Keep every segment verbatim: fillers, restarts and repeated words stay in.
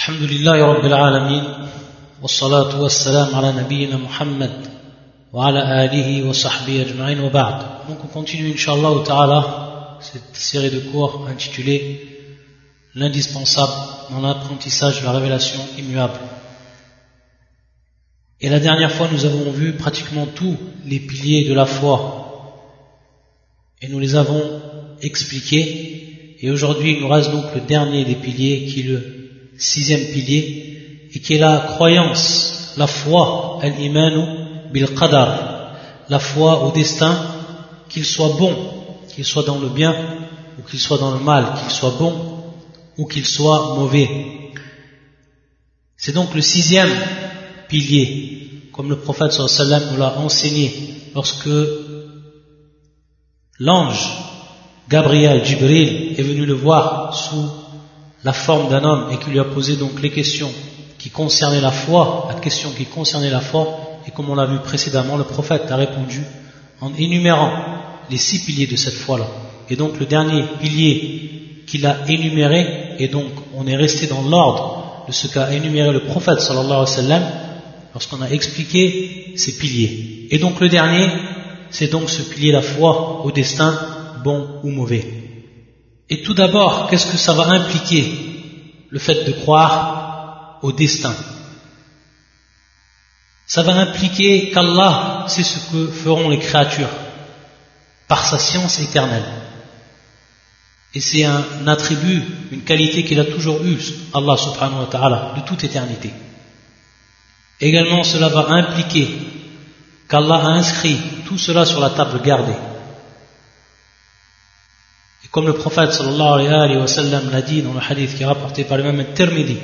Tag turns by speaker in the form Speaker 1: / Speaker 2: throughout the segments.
Speaker 1: الحمد لله رب العالمين والصلاة والسلام على نبينا محمد وعلى آله وصحبه أجمعين وبعد. Donc on continue Inch'Allah ta'ala cette série de cours intitulée l'indispensable dans l'apprentissage de la révélation immuable. Et la dernière fois nous avons vu pratiquement tous les piliers de la foi et nous les avons expliqués, et aujourd'hui il nous reste donc le dernier des piliers qui est le sixième pilier et qui est la croyance, la foi, al-imanu bil-qadar, la foi au destin, qu'il soit bon, qu'il soit dans le bien ou qu'il soit dans le mal, qu'il soit bon ou qu'il soit mauvais. C'est donc le sixième pilier, comme le prophète sallallahu alayhi wa sallam nous l'a enseigné lorsque l'ange Gabriel, Jibril, est venu le voir sous la forme d'un homme et qui lui a posé donc les questions qui concernaient la foi, la question qui concernait la foi, et comme on l'a vu précédemment, le prophète a répondu en énumérant les six piliers de cette foi-là. Et donc le dernier pilier qu'il a énuméré, et donc on est resté dans l'ordre de ce qu'a énuméré le prophète sallallahu alayhi wa sallam lorsqu'on a expliqué ces piliers. Et donc le dernier, c'est donc ce pilier, la foi au destin, bon ou mauvais. Et tout d'abord, qu'est-ce que ça va impliquer, le fait de croire au destin? Ça va impliquer qu'Allah sait ce que feront les créatures par sa science éternelle. Et c'est un attribut, une qualité qu'il a toujours eu, Allah subhanahu wa ta'ala, de toute éternité. Également, cela va impliquer qu'Allah a inscrit tout cela sur la table gardée. Comme le prophète sallallahu alayhi wa sallam l'a dit dans le hadith qui est rapporté par l'imam al-Tirmidhi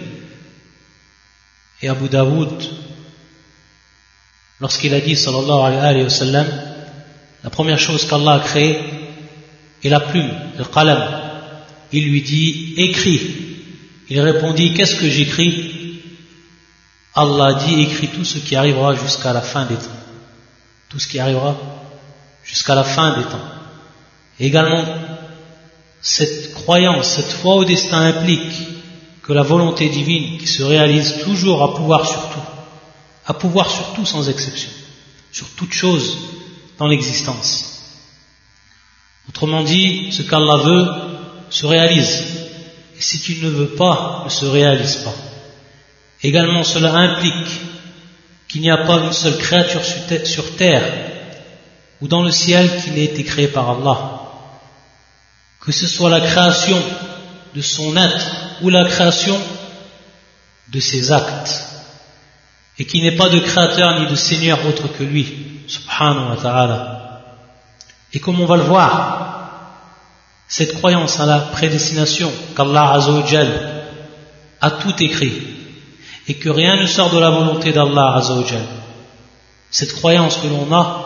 Speaker 1: et Abu Daoud, lorsqu'il a dit sallallahu alayhi wa sallam, la première chose qu'Allah a créée est la plume, le qalam. Il lui dit écris. Il répondit qu'est-ce que j'écris? Allah dit écris tout ce qui arrivera jusqu'à la fin des temps. Tout ce qui arrivera jusqu'à la fin des temps. Et également, cette croyance, cette foi au destin implique que la volonté divine qui se réalise toujours à pouvoir sur tout, à pouvoir sur tout sans exception, sur toute chose dans l'existence. Autrement dit, ce qu'Allah veut se réalise, et ce qu'il ne veut pas ne se réalise pas. Également, cela implique qu'il n'y a pas une seule créature sur terre ou dans le ciel qui n'ait été créée par Allah. Que ce soit la création de son être ou la création de ses actes, et qu'il n'y ait pas de créateur ni de seigneur autre que lui, subhanahu wa ta'ala. Et comme on va le voir, cette croyance à la prédestination, qu'Allah azza wa jal a tout écrit, et que rien ne sort de la volonté d'Allah azza wa jal, cette croyance que l'on a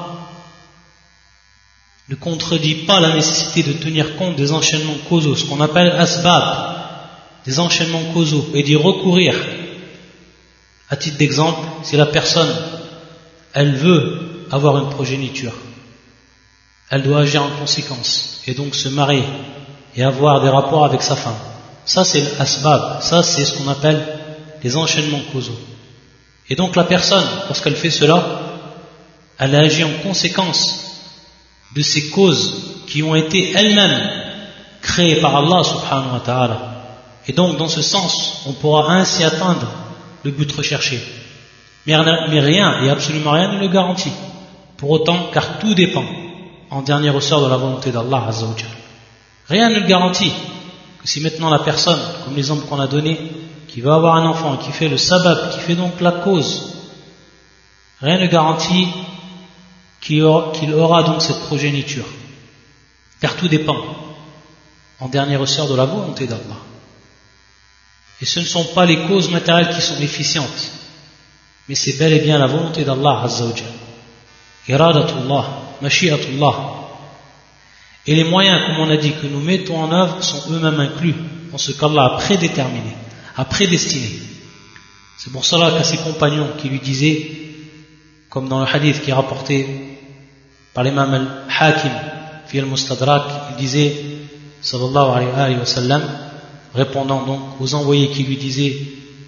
Speaker 1: ne contredit pas la nécessité de tenir compte des enchaînements causaux, ce qu'on appelle asbab, des enchaînements causaux, et d'y recourir. À titre d'exemple, si la personne, elle veut avoir une progéniture, elle doit agir en conséquence, et donc se marier, et avoir des rapports avec sa femme. Ça c'est l'asbab, ça c'est ce qu'on appelle les enchaînements causaux. Et donc la personne, lorsqu'elle fait cela, elle agit en conséquence de ces causes qui ont été elles-mêmes créées par Allah subhanahu wa ta'ala. Et donc dans ce sens, on pourra ainsi atteindre le but recherché. Mais rien, et absolument rien ne le garantit. Pour autant, car tout dépend en dernier ressort de la volonté d'Allah azza wa jal. Rien ne le garantit que si maintenant la personne, comme l'exemple qu'on a donné, qui va avoir un enfant, qui fait le sabab, qui fait donc la cause, rien ne garantit qu'il aura, qu'il aura donc cette progéniture, car tout dépend en dernier ressort de la volonté d'Allah. Et ce ne sont pas les causes matérielles qui sont efficientes, mais c'est bel et bien la volonté d'Allah azza wa jal, iradatullah, mashi'atullah. Et les moyens, comme on a dit, que nous mettons en œuvre sont eux-mêmes inclus en ce qu'Allah a prédéterminé, a prédestiné. C'est pour cela qu'à ses compagnons qui lui disaient, comme dans le hadith qui est rapporté par l'imam al-Hakim fi al-Mustadrak, il disait sallallahu alayhi wa sallam, répondant donc aux envoyés qui lui disaient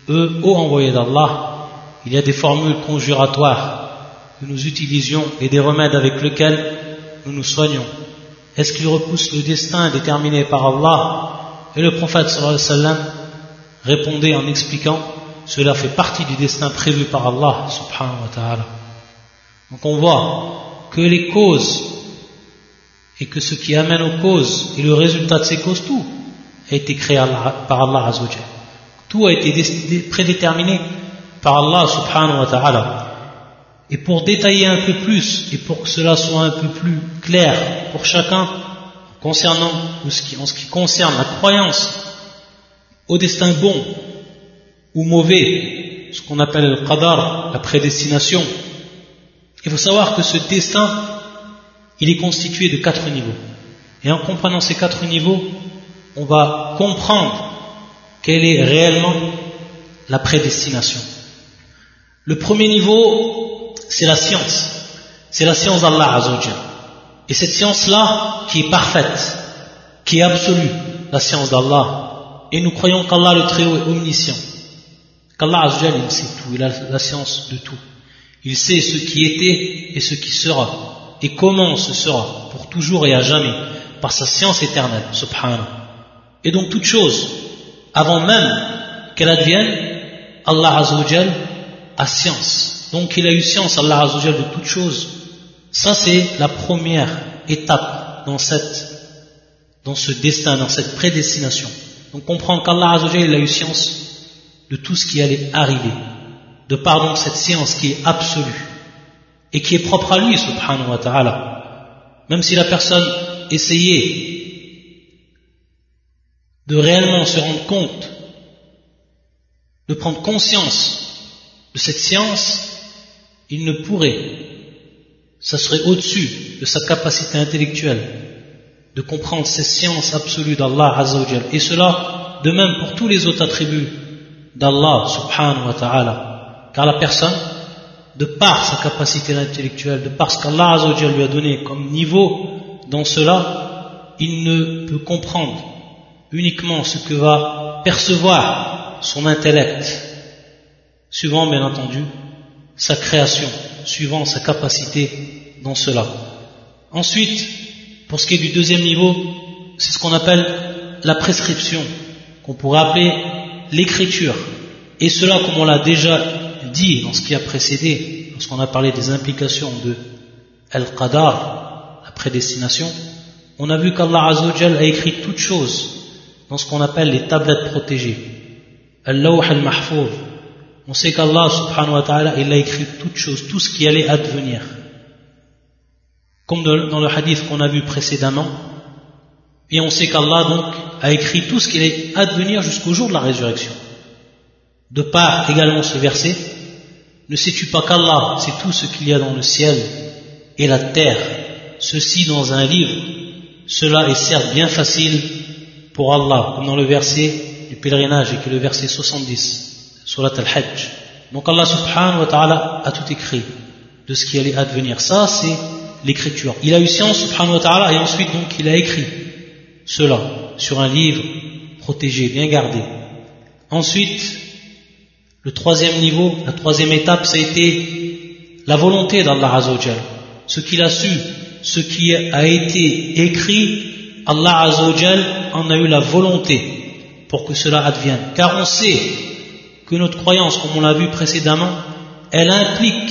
Speaker 1: eux, ô envoyés d'Allah, il y a des formules conjuratoires que nous utilisions et des remèdes avec lesquels nous nous soignons. Est-ce qu'ils repoussent le destin déterminé par Allah? Et le prophète sallallahu alayhi wa sallam répondait en expliquant: cela fait partie du destin prévu par Allah subhanahu wa ta'ala. Donc on voit que les causes et que ce qui amène aux causes et le résultat de ces causes, tout a été créé par Allah azza wa jalla. Tout a été prédéterminé par Allah subhanahu wa ta'ala. Et pour détailler un peu plus et pour que cela soit un peu plus clair pour chacun concernant en ce qui, en ce qui concerne la croyance au destin bon ou mauvais, ce qu'on appelle le qadar, la prédestination, il faut savoir que ce destin, il est constitué de quatre niveaux. Et en comprenant ces quatre niveaux, on va comprendre quelle est réellement la prédestination. Le premier niveau, c'est la science. C'est la science d'Allah azza wa jalla. Et cette science-là, qui est parfaite, qui est absolue, la science d'Allah. Et nous croyons qu'Allah le Très-Haut est omniscient. Qu'Allah azza wa jalla, il sait tout, il a la science de tout. Il sait ce qui était et ce qui sera. Et comment ce sera, pour toujours et à jamais, par sa science éternelle, subhanahu. Et donc toute chose, avant même qu'elle advienne, Allah azza wa jalla a science. Donc il a eu science, Allah azza wa jalla, de toute chose. Ça c'est la première étape dans cette, dans ce destin, dans cette prédestination. Donc comprendre qu'Allah azza wa jalla, il a eu science de tout ce qui allait arriver, de par donc cette science qui est absolue et qui est propre à lui, subhanahu wa ta'ala. Même si la personne essayait de réellement se rendre compte, de prendre conscience de cette science, il ne pourrait. Ça serait au-dessus de sa capacité intellectuelle de comprendre cette science absolue d'Allah azza wa jalla. Et cela, de même pour tous les autres attributs d'Allah subhanahu wa ta'ala. Car la personne, de par sa capacité intellectuelle, de par ce qu'Allah azza wa jalla lui a donné comme niveau dans cela, il ne peut comprendre uniquement ce que va percevoir son intellect, suivant bien entendu sa création, suivant sa capacité dans cela. Ensuite, pour ce qui est du deuxième niveau, c'est ce qu'on appelle la prescription, qu'on pourrait appeler l'écriture. Et cela, comme on l'a déjà dit dans ce qui a précédé, lorsqu'on a parlé des implications de Al-Qadar, la prédestination, on a vu qu'Allah azza wa jalla a écrit toutes choses dans ce qu'on appelle les tablettes protégées, Al-Lawh al-Mahfouz. On sait qu'Allah subhanahu wa ta'ala, il a écrit toutes choses, tout ce qui allait advenir. Comme dans le hadith qu'on a vu précédemment, et on sait qu'Allah donc a écrit tout ce qui allait advenir jusqu'au jour de la résurrection. De par également ce verset, ne sais-tu pas qu'Allah sait tout ce qu'il y a dans le ciel et la terre, ceci dans un livre, cela est certes bien facile pour Allah, comme dans le verset du pèlerinage et qui est le verset soixante-dix, surat al-Hajj. Donc Allah subhanahu wa ta'ala a tout écrit de ce qui allait advenir. Ça c'est l'écriture. Il a eu science subhanahu wa ta'ala et ensuite donc il a écrit cela sur un livre protégé, bien gardé. Ensuite, le troisième niveau, la troisième étape, ça a été la volonté d'Allah azza wa jalla. Ce qu'il a su, ce qui a été écrit, Allah azza wa jalla en a eu la volonté pour que cela advienne. Car on sait que notre croyance, comme on l'a vu précédemment, elle implique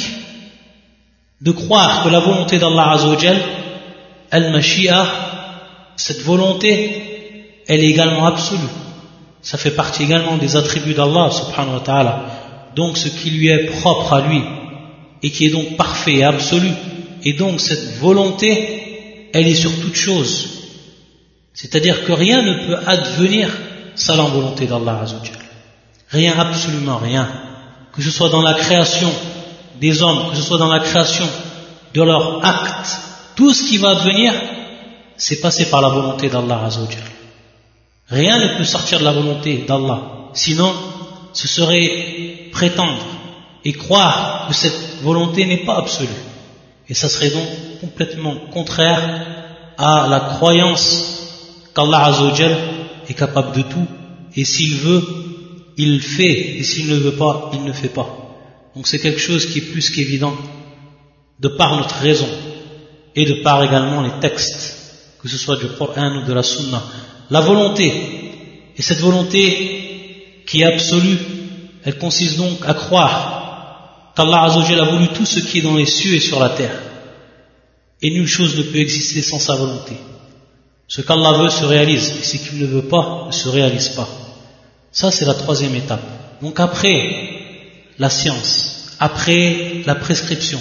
Speaker 1: de croire que la volonté d'Allah azza wa jalla, al-mashi'a, cette volonté, elle est également absolue. Ça fait partie également des attributs d'Allah subhanahu wa ta'ala. Donc ce qui lui est propre à lui et qui est donc parfait et absolu. Et donc cette volonté, elle est sur toute chose. C'est-à-dire que rien ne peut advenir sans la volonté d'Allah azza wa jalla. Rien, absolument rien. Que ce soit dans la création des hommes, que ce soit dans la création de leurs actes, tout ce qui va advenir, c'est passé par la volonté d'Allah azza wa jalla. Rien ne peut sortir de la volonté d'Allah. Sinon, ce serait prétendre et croire que cette volonté n'est pas absolue. Et ça serait donc complètement contraire à la croyance qu'Allah azza wa jalla est capable de tout. Et s'il veut, il fait, et s'il ne veut pas, il ne fait pas. Donc c'est quelque chose qui est plus qu'évident, de par notre raison, et de par également les textes, que ce soit du Coran ou de la Sunna. La volonté, et cette volonté qui est absolue, elle consiste donc à croire qu'Allah Azza wa Jalla a voulu tout ce qui est dans les cieux et sur la terre. Et nulle chose ne peut exister sans sa volonté. Ce qu'Allah veut se réalise, et ce qu'il ne veut pas ne se réalise pas. Ça, c'est la troisième étape. Donc après la science, après la prescription,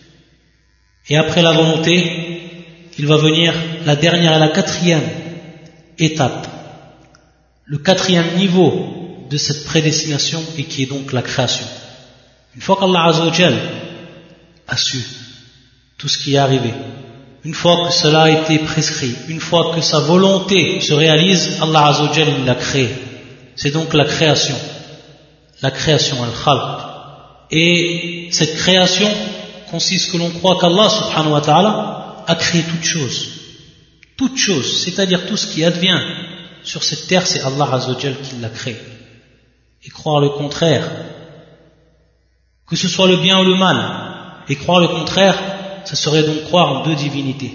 Speaker 1: et après la volonté, il va venir la dernière et la quatrième étape. Le quatrième niveau de cette prédestination, et qui est donc la création. Une fois qu'Allah Azza wa Jal a su tout ce qui est arrivé, une fois que cela a été prescrit, une fois que sa volonté se réalise, Allah Azza wa Jal il l'a créé. C'est donc la création, la création, al-khalq. Et cette création consiste que l'on croit qu'Allah subhanahu wa ta'ala a créé toute chose. Toute chose, c'est-à-dire tout ce qui advient sur cette terre, c'est Allah Azza wa Jal qui l'a créé. Et croire le contraire, que ce soit le bien ou le mal, et croire le contraire, ça serait donc croire en deux divinités.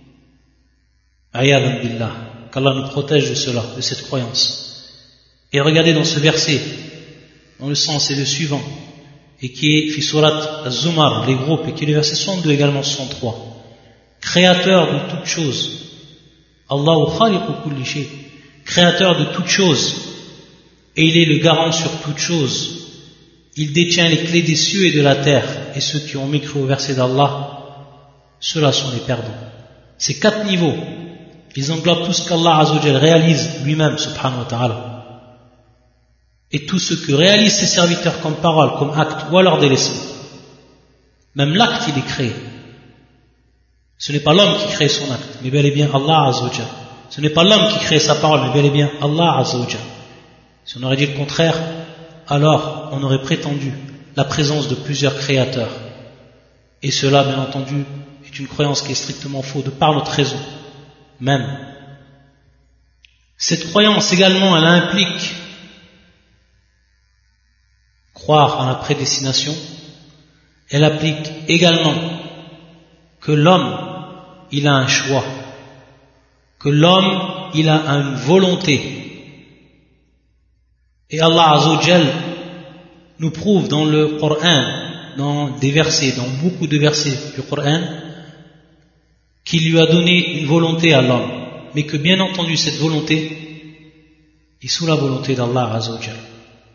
Speaker 1: Ayadan billah, qu'Allah nous protège de cela, de cette croyance. Et regardez dans ce verset, dont le sens est le suivant, et qui est fi surat Az-Zumar, les groupes, et qui est le verset soixante-deux également soixante-trois. Créateur de toutes choses, Allahu khaliqu kulli shay, créateur de toutes choses, et il est le garant sur toutes choses. Il détient les clés des cieux et de la terre, et ceux qui ont mécru au verset d'Allah, ceux-là sont les perdants. Ces quatre niveaux, ils englobent tout ce qu'Allah Azza wa Jal réalise lui-même, subhanahu wa ta'ala. Et tout ce que réalisent ses serviteurs comme parole, comme acte, ou alors délaissement. Même l'acte, il est créé. Ce n'est pas l'homme qui crée son acte, mais bel et bien Allah Azza wa Jal. Ce n'est pas l'homme qui crée sa parole, mais bel et bien Allah Azza wa Jal. Si on aurait dit le contraire, alors on aurait prétendu la présence de plusieurs créateurs. Et cela, bien entendu, est une croyance qui est strictement fausse de par notre raison même. Cette croyance également, elle implique croire en la prédestination. Elle implique également que l'homme, il a un choix, que l'homme, il a une volonté. Et Allah Azza wa Jal nous prouve dans le Coran, dans des versets, dans beaucoup de versets du Coran, qu'il lui a donné une volonté à l'homme, mais que bien entendu cette volonté est sous la volonté d'Allah Azza wa Jal.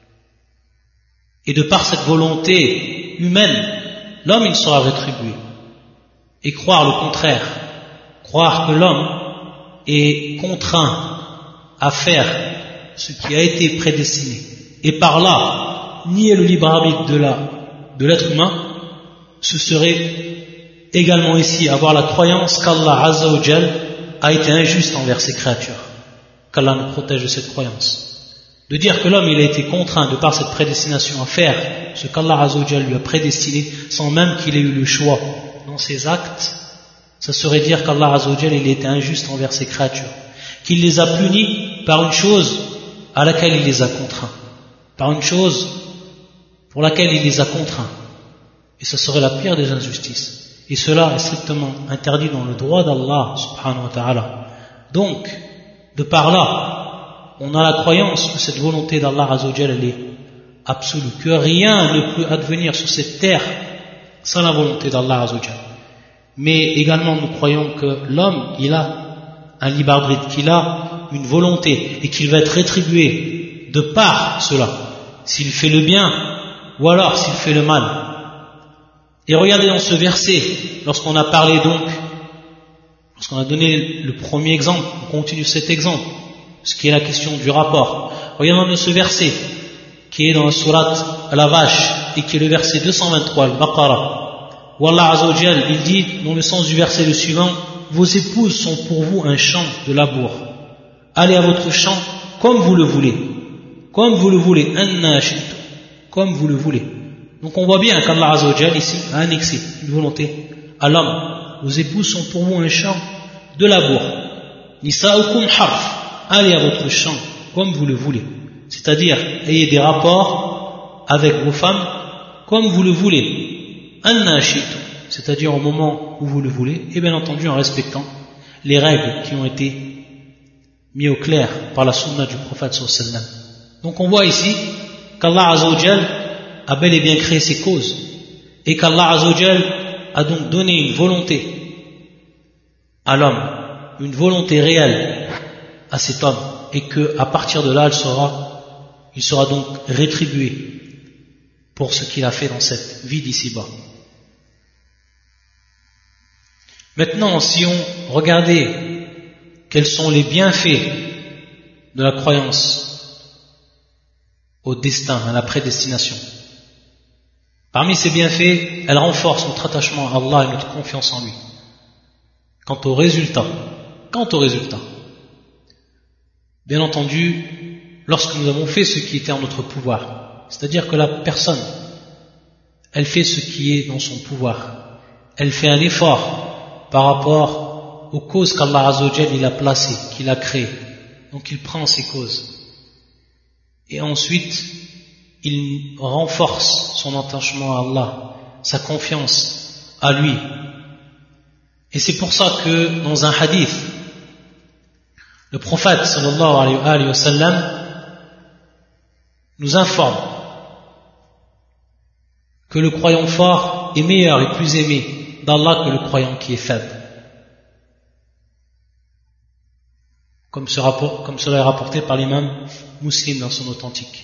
Speaker 1: Et de par cette volonté humaine, l'homme il sera rétribué. Et croire le contraire, croire que l'homme est contraint à faire ce qui a été prédestiné, et par là nier le libre arbitre de la de l'être humain, ce serait également ici avoir la croyance qu'Allah Azza wa Jal a été injuste envers ses créatures, qu'Allah nous protège de cette croyance. De dire que l'homme il a été contraint de par cette prédestination à faire ce qu'Allah Azza wa Jal lui a prédestiné sans même qu'il ait eu le choix dans ses actes, ça serait dire qu'Allah Azza wa Jal il a été injuste envers ses créatures, qu'il les a punis par une chose à laquelle il les a contraints, par une chose pour laquelle il les a contraints. Et ce serait la pire des injustices. Et cela est strictement interdit dans le droit d'Allah subhanahu wa ta'ala. Donc, de par là, on a la croyance que cette volonté d'Allah Azza wa Jal elle est absolue, que rien ne peut advenir sur cette terre sans la volonté d'Allah Azza wa Jal. Mais également nous croyons que l'homme, il a un libre arbitre, qu'il a une volonté et qu'il va être rétribué de par cela, s'il fait le bien ou alors s'il fait le mal. Et regardez dans ce verset, lorsqu'on a parlé donc, lorsqu'on a donné le premier exemple, on continue cet exemple, ce qui est la question du rapport. Regardez dans ce verset, qui est dans la sourate à la vache, et qui est le verset deux cent vingt-trois, Al-Baqarah, où Allah Azza wa Jal, il dit, dans le sens du verset le suivant, vos épouses sont pour vous un champ de labour. Allez à votre champ comme vous le voulez. Comme vous le voulez. Comme vous le voulez. Donc on voit bien qu'Allah Azza wa Jal ici a annexé une volonté à l'homme. Vos épouses sont pour vous un champ de labour. Nisa'ukum harf. Allez à votre champ comme vous le voulez. c'est-à-dire ayez des rapports avec vos femmes comme vous le voulez, anna shi'tum, c'est-à-dire au moment où vous le voulez, et bien entendu en respectant les règles qui ont été mises au clair par la sunna du prophète sallallahu alayhi wa sallam. Donc on voit ici qu'Allah Azza wa Jal a bel et bien créé ces causes, et qu'Allah Azza wa Jal a donc donné une volonté à l'homme, une volonté réelle à cet homme, et qu'à partir de là, il sera, il sera donc rétribué pour ce qu'il a fait dans cette vie d'ici-bas. Maintenant, si on regardait quels sont les bienfaits de la croyance au destin, à la prédestination, parmi ces bienfaits, elle renforce notre attachement à Allah et notre confiance en lui. Quant au résultat, quant au résultat, bien entendu, lorsque nous avons fait ce qui était en notre pouvoir, c'est-à-dire que la personne, elle fait ce qui est dans son pouvoir, elle fait un effort par rapport aux causes qu'Allah Azza wa Jal il a placées, qu'il a créées, donc il prend ces causes, et ensuite il renforce son attachement à Allah, sa confiance à lui. Et c'est pour ça que dans un hadith, le prophète sallallahu alayhi wa sallam nous informe que le croyant fort est meilleur et plus aimé d'Allah que le croyant qui est faible. Comme, ce rapport, comme cela est rapporté par l'imam Muslim dans son authentique.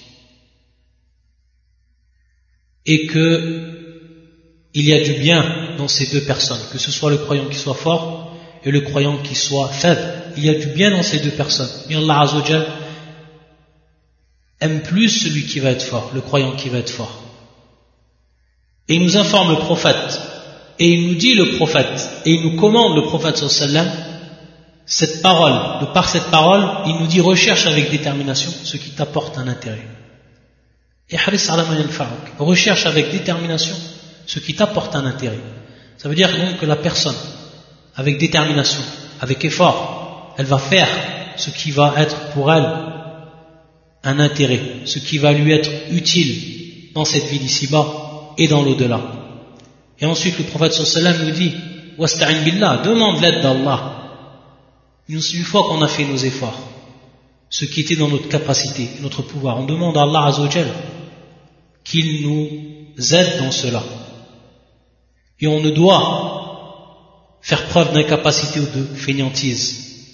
Speaker 1: Et que il y a du bien dans ces deux personnes, que ce soit le croyant qui soit fort et le croyant qui soit faible. Il y a du bien dans ces deux personnes. Mais Allah Azza wa Jal aime plus celui qui va être fort, le croyant qui va être fort. Et il nous informe le prophète, et il nous dit le prophète, et il nous commande le prophète sallallahu alayhi wa sallam, cette parole, de par cette parole, il nous dit recherche avec détermination ce qui t'apporte un intérêt. Et haris ala ma yanfa'uk, recherche avec détermination ce qui t'apporte un intérêt. Ça veut dire donc que la personne, avec détermination, avec effort, elle va faire ce qui va être pour elle un intérêt, ce qui va lui être utile dans cette vie d'ici-bas et dans l'au-delà. Et ensuite le prophète sallallahu alayhi wa sallam nous dit wasta'in billah, demande l'aide d'Allah. Une fois qu'on a fait nos efforts, ce qui était dans notre capacité, notre pouvoir, on demande à Allah Azza wa Jal qu'il nous aide dans cela. Et on ne doit faire preuve d'incapacité ou de fainéantise.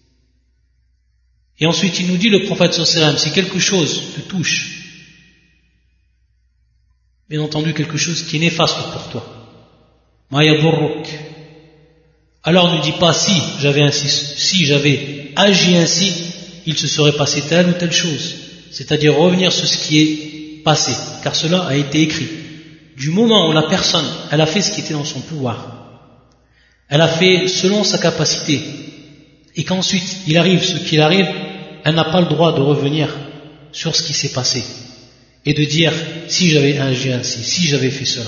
Speaker 1: Et ensuite il nous dit le prophète sallallahu alayhi wa sallam, si quelque chose te touche, bien entendu quelque chose qui est néfaste pour toi, ma yadurruk, alors ne dis pas si j'avais ainsi, si j'avais agi ainsi, il se serait passé telle ou telle chose. C'est-à-dire revenir sur ce qui est passé, car cela a été écrit. Du moment où la personne, elle a fait ce qui était dans son pouvoir, elle a fait selon sa capacité, et qu'ensuite il arrive ce qu'il arrive, elle n'a pas le droit de revenir sur ce qui s'est passé, et de dire si j'avais agi ainsi, si j'avais fait cela.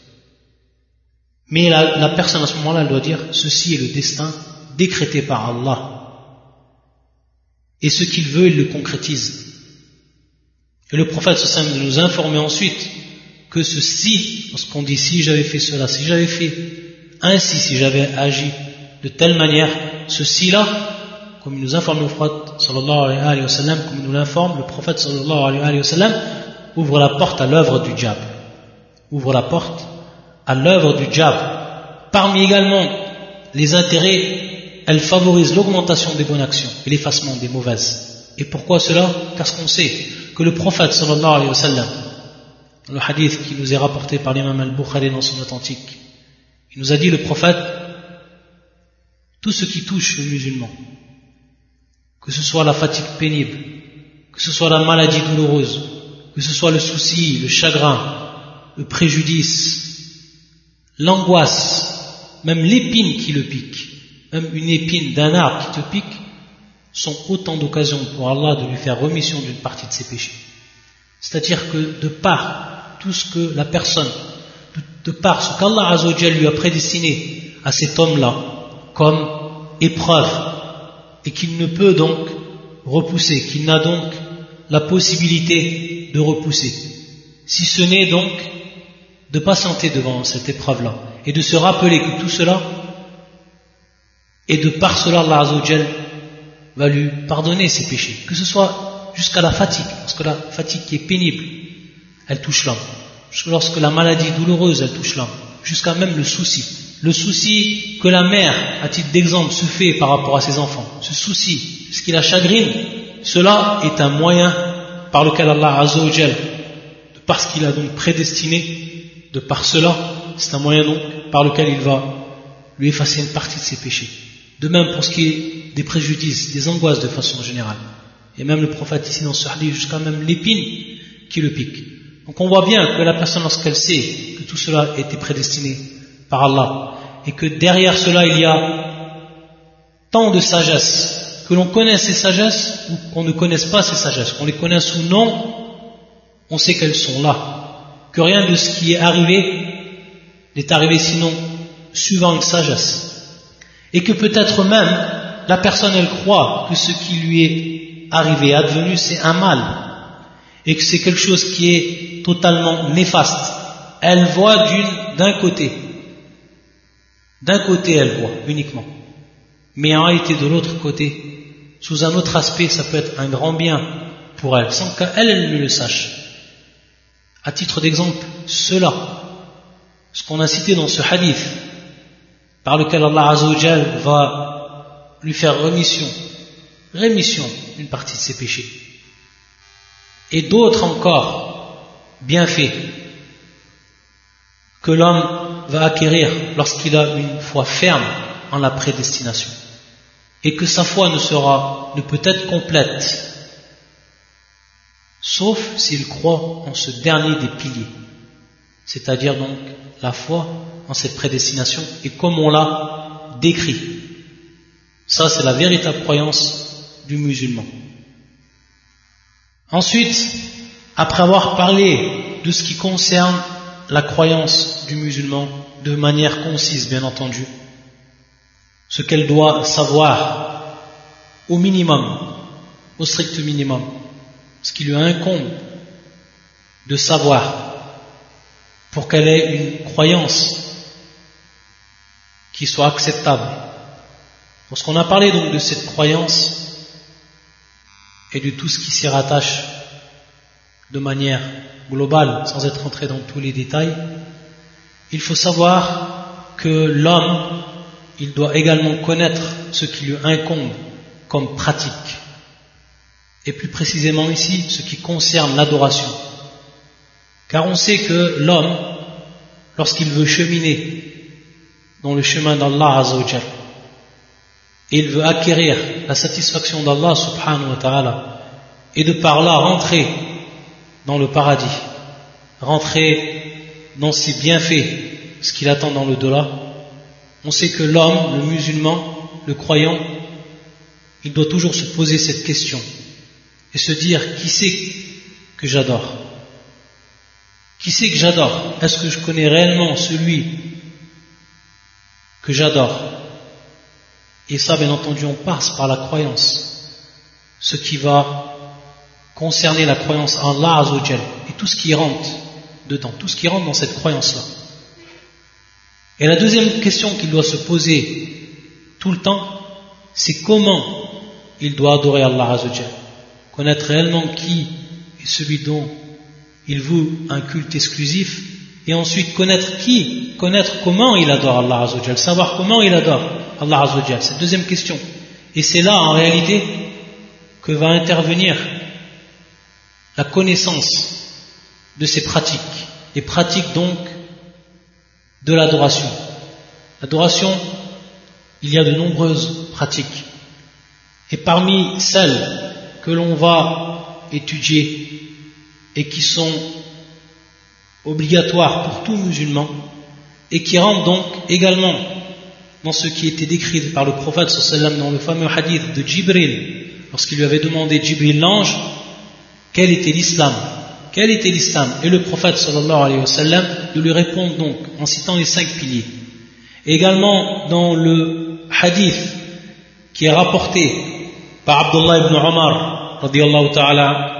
Speaker 1: Mais la, la personne à ce moment-là, elle doit dire ceci est le destin décrété par Allah. Et ce qu'il veut, il le concrétise. Et le prophète sallallahu alayhi wa sallam nous informer ensuite que ceci, lorsqu'on dit si j'avais fait cela, si j'avais fait ainsi, si j'avais agi de telle manière, ceci-là, comme il nous informe le prophète sallallahu alayhi wa sallam, comme il nous l'informe, le prophète sallallahu alayhi wa sallam ouvre la porte à l'œuvre du diable. Ouvre la porte à l'œuvre du diable. Parmi également les intérêts, elle favorise l'augmentation des bonnes actions et l'effacement des mauvaises. Et pourquoi cela? Parce qu'on sait que le prophète sallallahu alayhi wa sallam, dans le hadith qui nous est rapporté par l'imam al-Bukhari dans son authentique, il nous a dit, le prophète, tout ce qui touche aux musulmans, que ce soit la fatigue pénible, que ce soit la maladie douloureuse, que ce soit le souci, le chagrin, le préjudice, l'angoisse, même l'épine qui le pique, même une épine d'un arbre qui te pique, sont autant d'occasions pour Allah de lui faire remission d'une partie de ses péchés. C'est-à-dire que de par tout ce que la personne, de par ce qu'Allah Azza wa Jalla lui a prédestiné à cet homme-là comme épreuve, et qu'il ne peut donc repousser, qu'il n'a donc la possibilité de repousser, si ce n'est donc de patienter devant cette épreuve-là et de se rappeler que tout cela, et de par cela Allah Azza wa Jal va lui pardonner ses péchés, que ce soit jusqu'à la fatigue, parce que la fatigue qui est pénible, elle touche l'homme, lorsque la maladie douloureuse, elle touche l'homme, jusqu'à même le souci, le souci que la mère, à titre d'exemple, se fait par rapport à ses enfants, ce souci, ce qui la chagrine, cela est un moyen par lequel Allah Azza wa Jal, parce qu'il a donc prédestiné, de par cela, c'est un moyen donc par lequel il va lui effacer une partie de ses péchés. De même pour ce qui est des préjudices, des angoisses de façon générale. Et même le prophète ici dans ce hadith, jusqu'à même l'épine qui le pique. Donc on voit bien que la personne, lorsqu'elle sait que tout cela a été prédestiné par Allah, et que derrière cela il y a tant de sagesse, que l'on connaisse ces sagesses ou qu'on ne connaisse pas ces sagesses, qu'on les connaisse ou non, on sait qu'elles sont là. Que rien de ce qui est arrivé n'est arrivé sinon suivant une sagesse. Et que peut-être même la personne elle croit que ce qui lui est arrivé, advenu, c'est un mal. Et que c'est quelque chose qui est totalement néfaste. Elle voit d'une, d'un côté. D'un côté elle voit uniquement. Mais en réalité de l'autre côté, sous un autre aspect, ça peut être un grand bien pour elle, sans qu'elle elle ne le sache. À titre d'exemple, cela, ce qu'on a cité dans ce hadith, par lequel Allah Azza wa Jal va lui faire rémission, rémission d'une partie de ses péchés, et d'autres encore bienfaits que l'homme va acquérir lorsqu'il a une foi ferme en la prédestination, et que sa foi ne sera, ne peut être complète sauf s'il croit en ce dernier des piliers, c'est-à-dire donc la foi en cette prédestination et comme on l'a décrit. Ça, c'est la véritable croyance du musulman. Ensuite, après avoir parlé de ce qui concerne la croyance du musulman de manière concise, bien entendu, ce qu'elle doit savoir au minimum, au strict minimum, ce qui lui incombe de savoir pour qu'elle ait une croyance qui soit acceptable. Lorsqu'on a parlé donc de cette croyance et de tout ce qui s'y rattache de manière globale, sans être entré dans tous les détails, il faut savoir que l'homme, il doit également connaître ce qui lui incombe comme pratique. Et plus précisément ici, ce qui concerne l'adoration. Car on sait que l'homme, lorsqu'il veut cheminer dans le chemin d'Allah Azza wa Jal, et il veut acquérir la satisfaction d'Allah subhanahu wa ta'ala, et de par là rentrer dans le paradis, rentrer dans ses bienfaits, ce qu'il attend dans l'au-delà, on sait que l'homme, le musulman, le croyant, il doit toujours se poser cette question et se dire, qui c'est que j'adore? Qui c'est que j'adore? Est-ce que je connais réellement celui que j'adore? Et ça, bien entendu, on passe par la croyance, ce qui va concerner la croyance en Allah Azza wa Jal et tout ce qui rentre dedans, tout ce qui rentre dans cette croyance-là. Et la deuxième question qu'il doit se poser tout le temps, c'est comment il doit adorer Allah Azza wa Jal, connaître réellement qui est celui dont il voue un culte exclusif, et ensuite connaître qui, connaître comment il adore Allah Azza wa Jal, savoir comment il adore Allah Azza wa Jal, cette deuxième question. Et c'est là en réalité que va intervenir la connaissance de ces pratiques, les pratiques donc de l'adoration. L'adoration, il y a de nombreuses pratiques, et parmi celles que l'on va étudier et qui sont obligatoires pour tout musulman et qui rentrent donc également dans ce qui était décrit par le prophète sallallahu alayhi wa sallam dans le fameux hadith de Jibril, lorsqu'il lui avait demandé, Jibril l'ange, quel était l'islam, quel était l'islam, et le prophète sallallahu alayhi wa sallam de lui répondre donc en citant les cinq piliers. Et également dans le hadith qui est rapporté par Abdullah ibn Omar radiyallahu ta'ala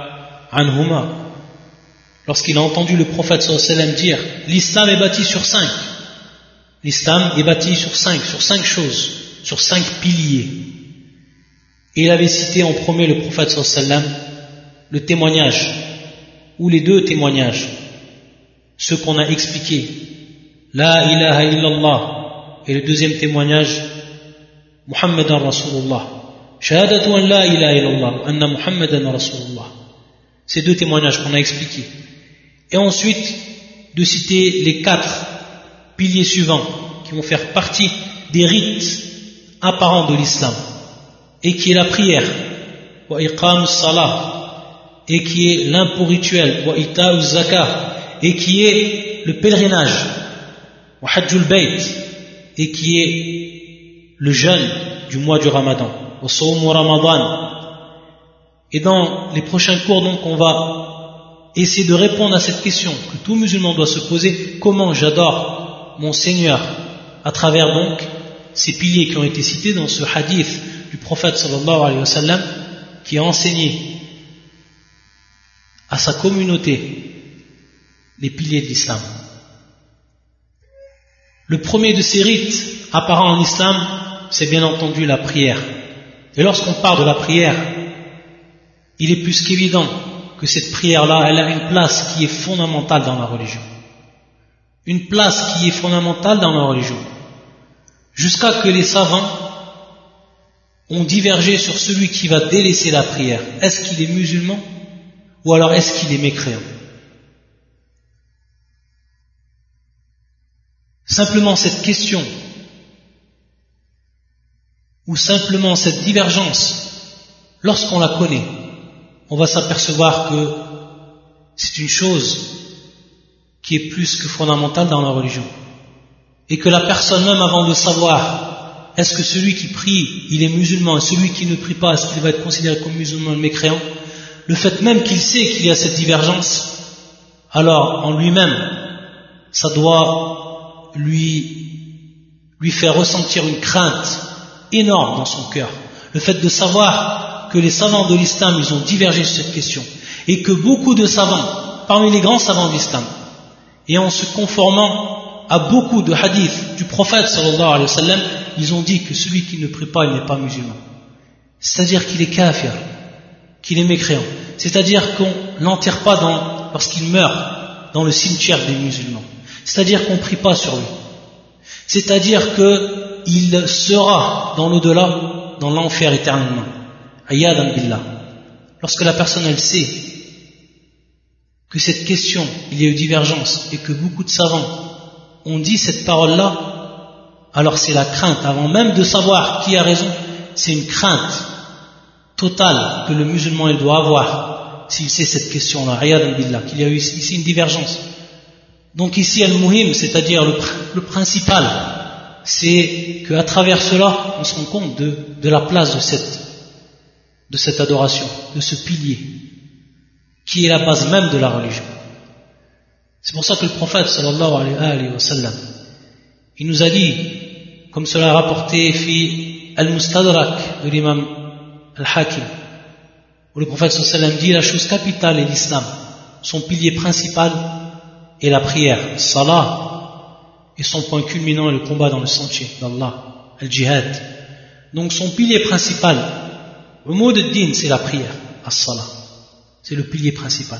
Speaker 1: anhuma, lorsqu'il a entendu le prophète sallallahu alayhi wa sallam dire l'islam est bâti sur cinq, l'islam est bâti sur cinq, sur cinq choses, sur cinq piliers. Et il avait cité en premier le prophète sallallahu alayhi wa sallam, le témoignage, ou les deux témoignages, ceux qu'on a expliqués, la ilaha illallah, et le deuxième témoignage, Muhammadan Rasulullah, shahadatu an la ilaha illallah, anna Muhammadan Rasulullah. Ces deux témoignages qu'on a expliqués. Et ensuite, de citer les quatre piliers suivants qui vont faire partie des rites apparents de l'islam, et qui est la prière, wa iqam salah, et qui est l'impôt rituel, wa ita zakah, et qui est le pèlerinage, wa hajjul bayt, et qui est le jeûne du mois du Ramadan, wa sawmu Ramadan. Et dans les prochains cours, donc, on va essayer de répondre à cette question que tout musulman doit se poser: comment j'adore mon Seigneur, à travers donc ces piliers qui ont été cités dans ce hadith du prophète sallallahu alayhi wa sallam, qui a enseigné à sa communauté les piliers de l'islam. Le premier de ces rites apparents en islam, c'est bien entendu la prière. Et lorsqu'on parle de la prière, il est plus qu'évident que cette prière-là, elle a une place qui est fondamentale dans la religion. Une place qui est fondamentale dans la religion. Jusqu'à que les savants ont divergé sur celui qui va délaisser la prière. Est-ce qu'il est musulman ou alors est-ce qu'il est mécréant? Simplement cette question ou simplement cette divergence, lorsqu'on la connaît, on va s'apercevoir que c'est une chose qui est plus que fondamentale dans la religion. Et que la personne même, avant de savoir est-ce que celui qui prie, il est musulman, et celui qui ne prie pas, est-ce qu'il va être considéré comme musulman ou mécréant, le fait même qu'il sait qu'il y a cette divergence, alors en lui-même, ça doit lui, lui faire ressentir une crainte énorme dans son cœur. Le fait de savoir que les savants de l'islam, ils ont divergé sur cette question, et que beaucoup de savants, parmi les grands savants de l'islam, et en se conformant à beaucoup de hadiths du prophète sallallahu alayhi wa sallam, ils ont dit que celui qui ne prie pas, il n'est pas musulman. C'est-à-dire qu'il est kafir, qu'il est mécréant. C'est-à-dire qu'on n'enterre pas dans, lorsqu'il meurt dans le cimetière des musulmans. C'est-à-dire qu'on ne prie pas sur lui. C'est-à-dire qu'il sera dans l'au-delà, dans l'enfer éternellement. Ayadan billah. Lorsque la personne, elle sait que cette question, il y a eu divergence, et que beaucoup de savants ont dit cette parole-là, alors c'est la crainte, avant même de savoir qui a raison, c'est une crainte totale que le musulman il doit avoir s'il sait cette question-là, ayadan billah, qu'il y a eu ici une divergence. Donc ici, al-muhim, c'est-à-dire le, le principal, c'est qu'à travers cela, on se rend compte de, de la place de cette, de cette adoration, de ce pilier, qui est la base même de la religion. C'est pour ça que le prophète sallallahu alayhi wa sallam, il nous a dit, comme cela est rapporté fi al-Mustadrak de l'imam al-Hakim, où le prophète sallallahu alayhi wa sallam dit: la chose capitale est l'islam, son pilier principal est la prière, salah, et son point culminant est le combat dans le sentier d'Allah, al-jihad. Donc son pilier principal, le mot de din, c'est la prière, as-salah, c'est le pilier principal.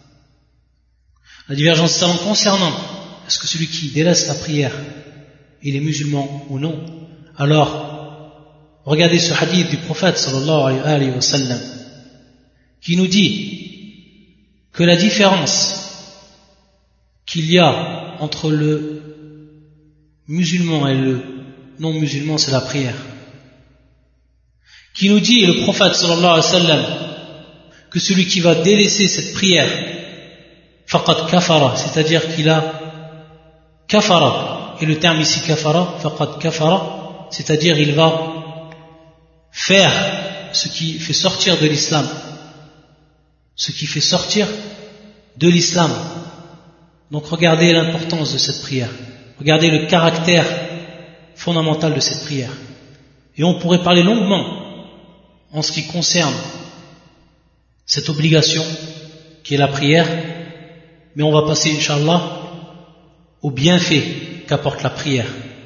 Speaker 1: La divergence des savants concernant est-ce que celui qui délaisse la prière, il est musulman ou non, alors regardez ce hadith du prophète sallallahu alayhi wa sallam qui nous dit que la différence qu'il y a entre le musulman et le non musulman, c'est la prière. Qui nous dit, le prophète sallallahu alayhi wa sallam, que celui qui va délaisser cette prière, faqad kafara, c'est-à-dire qu'il a kafara, et le terme ici kafara, faqad kafara, c'est-à-dire il va faire ce qui fait sortir de l'islam, ce qui fait sortir de l'islam. Donc regardez l'importance de cette prière, regardez le caractère fondamental de cette prière. Et on pourrait parler longuement en ce qui concerne cette obligation qui est la prière, mais on va passer, Inch'Allah, au bienfait qu'apporte la prière.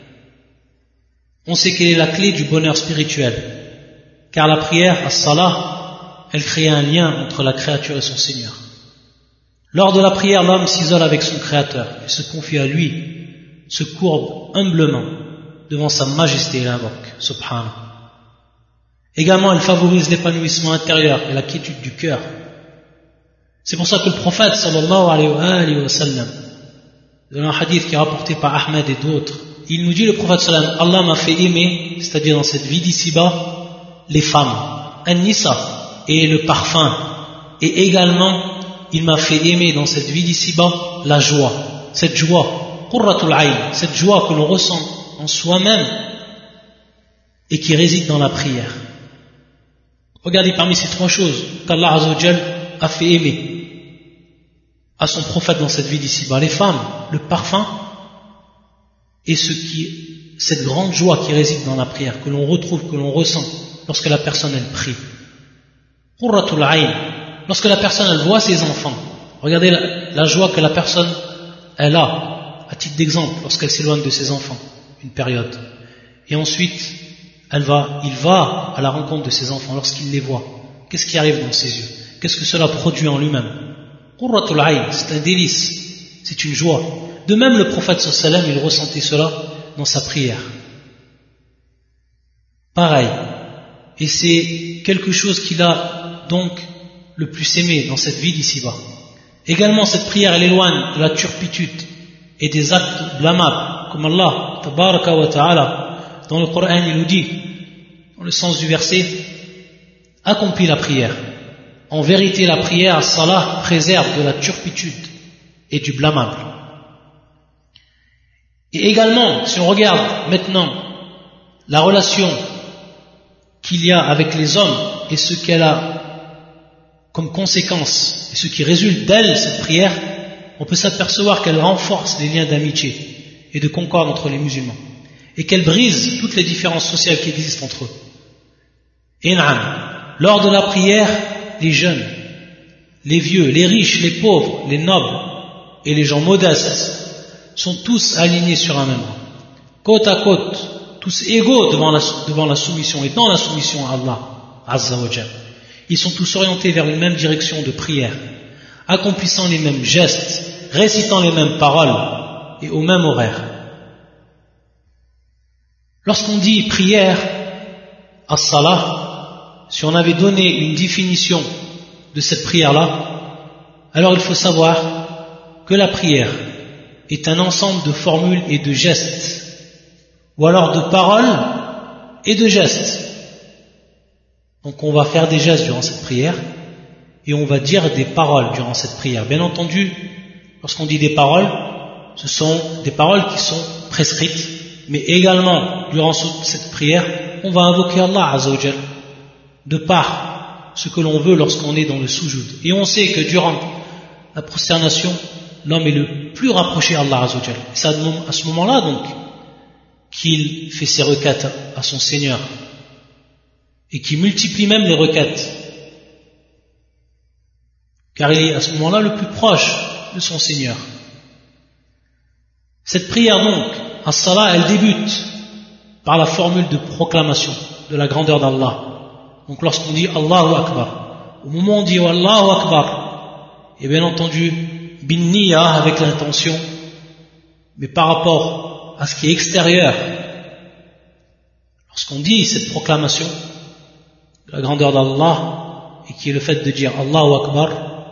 Speaker 1: On sait quelle est la clé du bonheur spirituel, car la prière, as-salah, elle crée un lien entre la créature et son Seigneur. Lors de la prière, l'homme s'isole avec son Créateur, il se confie à lui, se courbe humblement devant sa majesté et l'invoque, subhanahu. Également, elle favorise l'épanouissement intérieur et la quiétude du cœur. C'est pour ça que le prophète, sallallahu alayhi wa sallam, dans un hadith qui est rapporté par Ahmed et d'autres, il nous dit, le prophète sallallahu alayhi wa sallam, Allah m'a fait aimer, c'est-à-dire dans cette vie d'ici-bas, les femmes, an-nisa, et le parfum, et également, il m'a fait aimer dans cette vie d'ici-bas, la joie, cette joie, qurratul ayn, cette joie que l'on ressent en soi-même, et qui réside dans la prière. Regardez parmi ces trois choses qu'Allah Azza wa Jal a fait aimer à son prophète dans cette vie d'ici-bas, les femmes, le parfum et ce qui, cette grande joie qui réside dans la prière, que l'on retrouve, que l'on ressent lorsque la personne elle prie. Qurratul ayn, lorsque la personne elle voit ses enfants, regardez la, la joie que la personne elle a, à titre d'exemple, lorsqu'elle s'éloigne de ses enfants, une période. Et ensuite, elle va, il va à la rencontre de ses enfants lorsqu'il les voit. Qu'est-ce qui arrive dans ses yeux? Qu'est-ce que cela produit en lui-même? Qurratul ayn, c'est un délice, c'est une joie. De même, le prophète sallallahu alayhi wa sallam, il ressentait cela dans sa prière. Pareil. Et c'est quelque chose qu'il a donc le plus aimé dans cette vie d'ici-bas. Également, cette prière, elle éloigne de la turpitude et des actes blâmables, comme Allah, tabaraka wa ta'ala, dans le Coran, il nous dit, dans le sens du verset, accomplis la prière. En vérité, la prière, as-salah, préserve de la turpitude et du blâmable. Et également, si on regarde maintenant la relation qu'il y a avec les hommes et ce qu'elle a comme conséquence et ce qui résulte d'elle, cette prière, on peut s'apercevoir qu'elle renforce les liens d'amitié et de concorde entre les musulmans et qu'elle brise toutes les différences sociales qui existent entre eux. Et na'am, lors de la prière, les jeunes, les vieux, les riches, les pauvres, les nobles et les gens modestes sont tous alignés sur un même rang, côte à côte, tous égaux devant la, devant la soumission et dans la soumission à Allah Azza wa Jal. Ils sont tous orientés vers une même direction de prière, accomplissant les mêmes gestes, récitant les mêmes paroles et au même horaire. Lorsqu'on dit prière, as-salah, si on avait donné une définition de cette prière-là, alors il faut savoir que la prière est un ensemble de formules et de gestes, ou alors de paroles et de gestes. Donc on va faire des gestes durant cette prière, et on va dire des paroles durant cette prière. Bien entendu, lorsqu'on dit des paroles, ce sont des paroles qui sont prescrites, mais également, durant cette prière, on va invoquer Allah Azza wa Jal, de par ce que l'on veut lorsqu'on est dans le soujoud. Et on sait que durant la prosternation, l'homme est le plus rapproché à Allah Azza wa Jal. C'est à ce moment-là, donc, qu'il fait ses requêtes à son Seigneur, et qu'il multiplie même les requêtes, car il est à ce moment-là le plus proche de son Seigneur. Cette prière donc, as-salah, elle débute par la formule de proclamation de la grandeur d'Allah. Donc lorsqu'on dit Allahu Akbar, au moment où on dit Allahu Akbar, et bien entendu bin niya, avec l'intention, mais par rapport à ce qui est extérieur, lorsqu'on dit cette proclamation de la grandeur d'Allah, et qui est le fait de dire Allahu Akbar,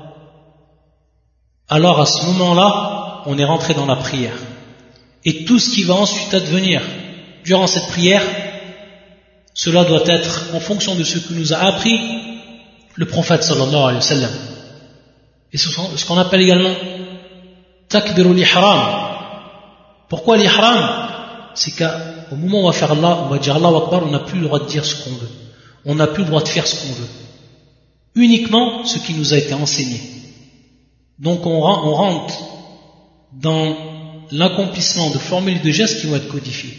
Speaker 1: alors à ce moment-là, on est rentré dans la prière. Et tout ce qui va ensuite advenir durant cette prière, cela doit être en fonction de ce que nous a appris le prophète sallallahu alayhi wa sallam. Et ce qu'on appelle également takbirul ihram. Pourquoi l'ihram? C'est qu'au moment où on va faire Allah, on va dire Allahu Akbar, on n'a plus le droit de dire ce qu'on veut. On n'a plus le droit de faire ce qu'on veut. Uniquement ce qui nous a été enseigné. Donc on rentre dans l'accomplissement de formules et de gestes qui vont être codifiés.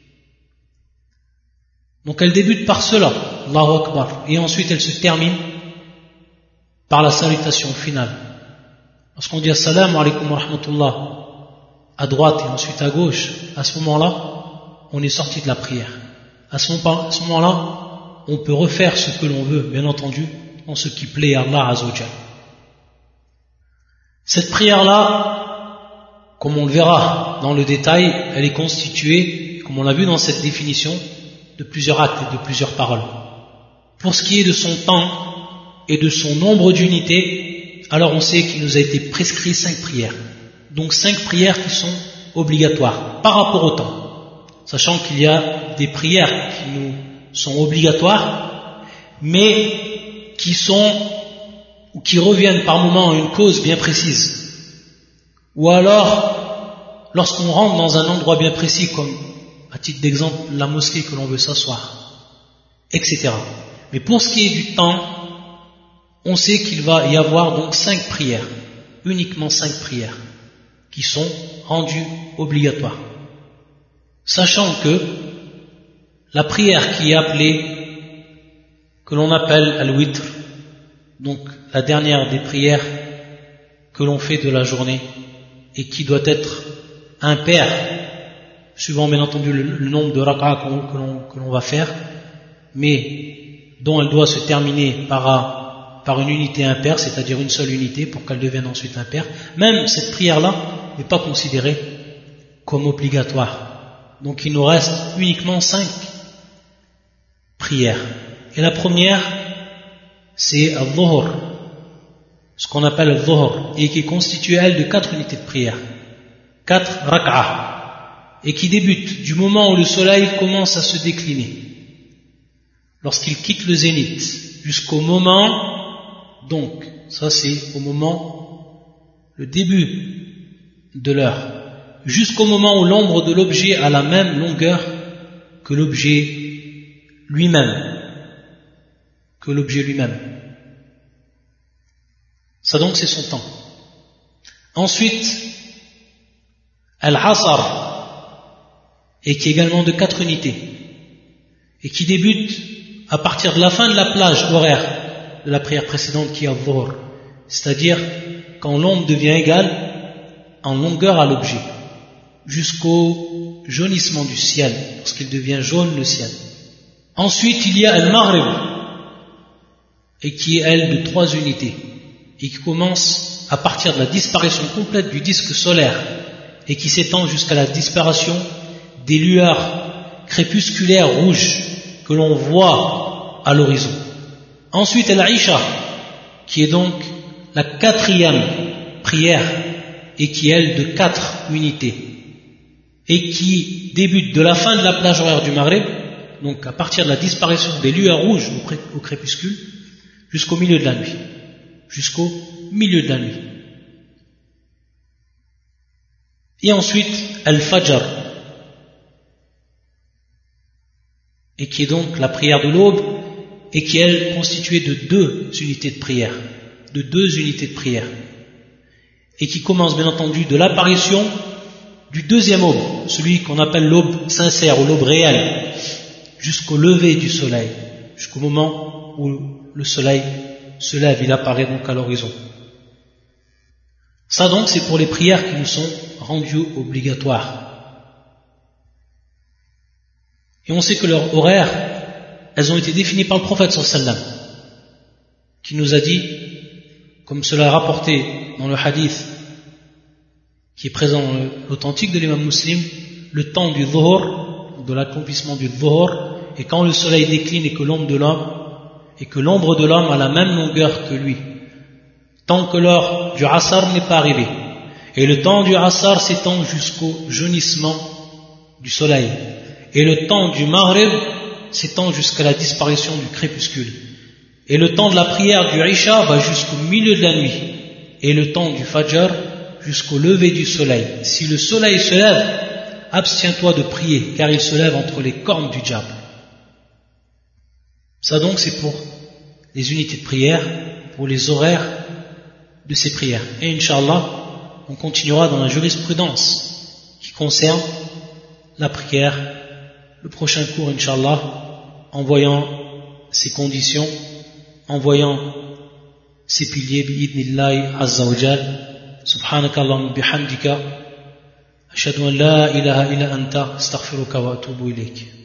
Speaker 1: Donc elle débute par cela, Allahu Akbar, et ensuite elle se termine par la salutation finale, lorsqu'on dit assalamu alaikum wa rahmatullah à droite et ensuite à gauche, à ce moment-là, on est sorti de la prière. À ce moment-là, on peut refaire ce que l'on veut, bien entendu, en ce qui plaît à Allah Azza wa Jalla. Cette prière-là, comme on le verra dans le détail, elle est constituée, comme on l'a vu dans cette définition, de plusieurs actes et de plusieurs paroles. Pour ce qui est de son temps et de son nombre d'unités, alors on sait qu'il nous a été prescrit cinq prières. Donc cinq prières qui sont obligatoires par rapport au temps. Sachant qu'il y a des prières qui nous sont obligatoires, mais qui sont ou qui reviennent par moment à une cause bien précise. Ou alors, lorsqu'on rentre dans un endroit bien précis, comme à titre d'exemple la mosquée que l'on veut s'asseoir, et cetera. Mais pour ce qui est du temps, on sait qu'il va y avoir donc cinq prières, uniquement cinq prières, qui sont rendues obligatoires. Sachant que la prière qui est appelée, que l'on appelle al-witr, donc la dernière des prières que l'on fait de la journée et qui doit être impaire, suivant bien entendu le, le nombre de rak'a que l'on, que l'on va faire, mais dont elle doit se terminer par, par une unité impaire, c'est-à-dire une seule unité pour qu'elle devienne ensuite impaire. Même cette prière-là n'est pas considérée comme obligatoire. Donc il nous reste uniquement cinq prières. Et la première, c'est al-dhuhr, ce qu'on appelle al-dhuhr, et qui est constituée, elle, de quatre unités de prière, quatre rak'a, et qui débute du moment où le soleil commence à se décliner, lorsqu'il quitte le zénith, jusqu'au moment, donc, ça c'est au moment, le début de l'heure, jusqu'au moment où l'ombre de l'objet a la même longueur que l'objet lui-même, que l'objet lui-même. Ça donc c'est son temps. Ensuite, Al-Asr, et qui est également de quatre unités, et qui débute à partir de la fin de la plage horaire de la prière précédente qui est Al-Dhuhr, c'est-à-dire quand l'ombre devient égale en longueur à l'objet, jusqu'au jaunissement du ciel, lorsqu'il devient jaune le ciel. Ensuite, il y a Al-Maghrib, et qui est elle de trois unités, et qui commence à partir de la disparition complète du disque solaire, et qui s'étend jusqu'à la disparition des lueurs crépusculaires rouges que l'on voit à l'horizon. Ensuite, Al-Isha, qui est donc la quatrième prière, et qui est elle de quatre unités, et qui débute de la fin de la plage horaire du Maghrib, donc à partir de la disparition des lueurs rouges au crépuscule, jusqu'au milieu de la nuit. Jusqu'au milieu de la nuit. Et ensuite, Al-Fajr, et qui est donc la prière de l'aube, et qui est, elle, constituée de deux unités de prière, de deux unités de prière, et qui commence bien entendu de l'apparition du deuxième aube, celui qu'on appelle l'aube sincère ou l'aube réelle, jusqu'au lever du soleil, jusqu'au moment où le soleil se lève, il apparaît donc à l'horizon. Ça donc c'est pour les prières qui nous sont rendues obligatoires. Et on sait que leurs horaires, elles ont été définies par le prophète sallallahu alayhi wa sallam, qui nous a dit, comme cela est rapporté dans le hadith qui est présent dans l'authentique de l'imam Muslim, le temps du dhuhr, de l'accomplissement du dhuhr, et quand le soleil décline et que l'ombre de l'homme et que l'ombre de l'homme a la même longueur que lui, tant que l'heure du Asr n'est pas arrivée. Et le temps du Asr s'étend jusqu'au jaunissement du soleil. Et le temps du Maghrib s'étend jusqu'à la disparition du crépuscule. Et le temps de la prière du Isha va jusqu'au milieu de la nuit. Et le temps du Fajr jusqu'au lever du soleil. Si le soleil se lève, abstiens-toi de prier, car il se lève entre les cornes du diable. Ça donc c'est pour les unités de prière, pour les horaires de ces prières. Et Inch'Allah, on continuera dans la jurisprudence qui concerne la prière, le prochain cours Inch'Allah, en voyant ses conditions, en voyant ses piliers, bi'idnillahi azza wa jal, Subhanakallahumma bihamdika ashhadu an la ilaha illa anta astaghfiruka wa atubu ilayk.